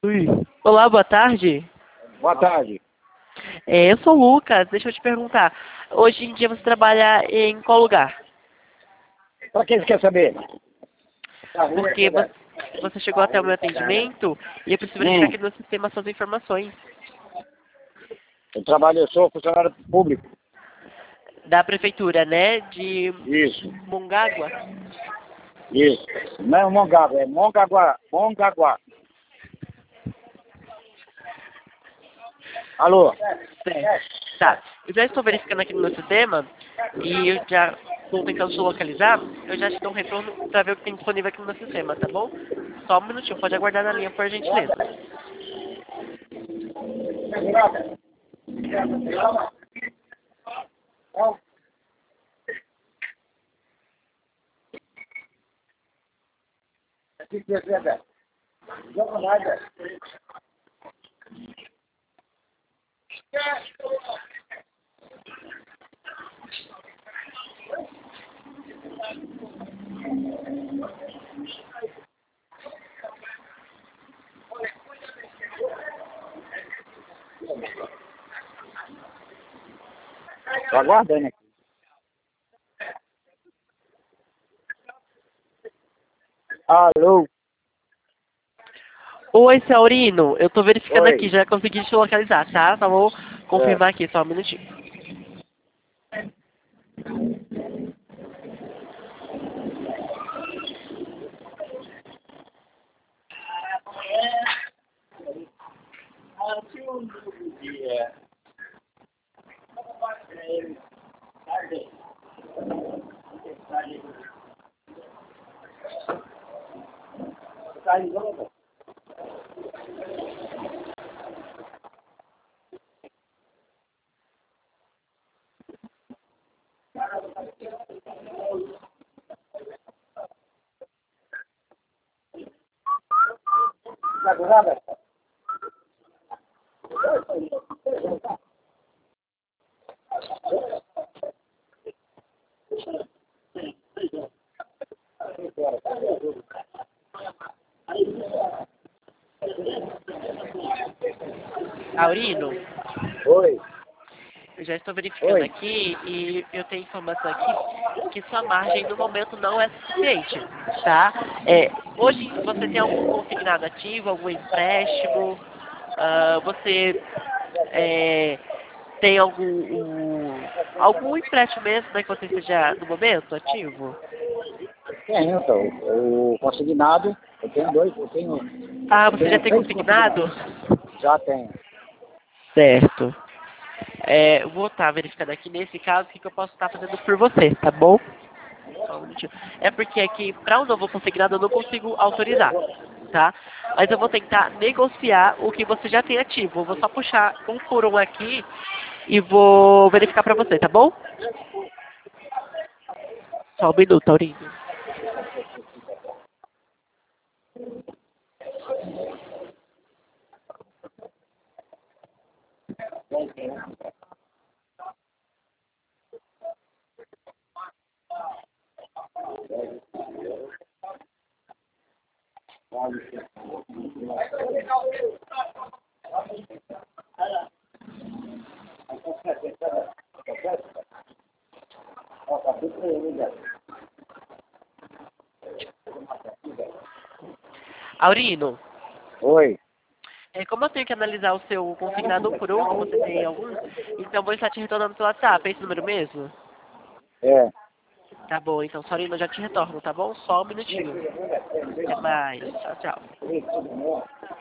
Oi. Olá, boa tarde. Boa tarde. Eu sou o Lucas, deixa eu te perguntar. Hoje em dia você trabalha em qual lugar? Para quem você quer saber? Porque você chegou até o meu atendimento e eu preciso verificar aqui no sistema suas informações. Eu sou funcionário público. Da prefeitura, né? De Isso, Mongaguá. isso. Não é Mongaguá, é Mongaguá. Mongaguá. Alô? Certo. Tá. Eu já estou verificando aqui no meu sistema e eu já estou tentando te localizar. Eu já te dou um retorno para ver o que tem disponível aqui no meu sistema, tá bom? Só um minutinho, pode aguardar na linha, por gentileza. Tô aguardando aqui. Alô? Oi, Saurino. Eu tô verificando aqui, Oi. já consegui te localizar, tá? Só vou É. confirmar aqui, só um minutinho. Saurino, Oi. eu já estou verificando Oi. aqui e eu tenho informação aqui que sua margem no momento não é suficiente, tá? Hoje você tem algum consignado ativo, algum empréstimo? Você tem algum empréstimo mesmo, né, que você esteja no momento ativo? Tenho, então. O consignado, eu tenho dois, Ah, eu você já tenho tem três consignado? consignados. Já tenho. Certo. Eu vou estar verificando aqui nesse caso o que eu posso estar fazendo por você, tá bom? Só um minutinho. É porque aqui, para o novo consignado, eu não consigo autorizar, tá? Mas eu vou tentar negociar o que você já tem ativo. Eu vou só puxar um por um aqui e vou verificar para você, tá bom? Só um minuto, Aurinho. Aurino, Oi. como eu tenho que analisar o seu consignado um por um, você tem alguns, então eu vou estar te retornando pelo WhatsApp. É esse número mesmo? É. Tá bom, então, Saurino, eu já te retorno, tá bom? Só um minutinho. Até mais. Tchau, tchau.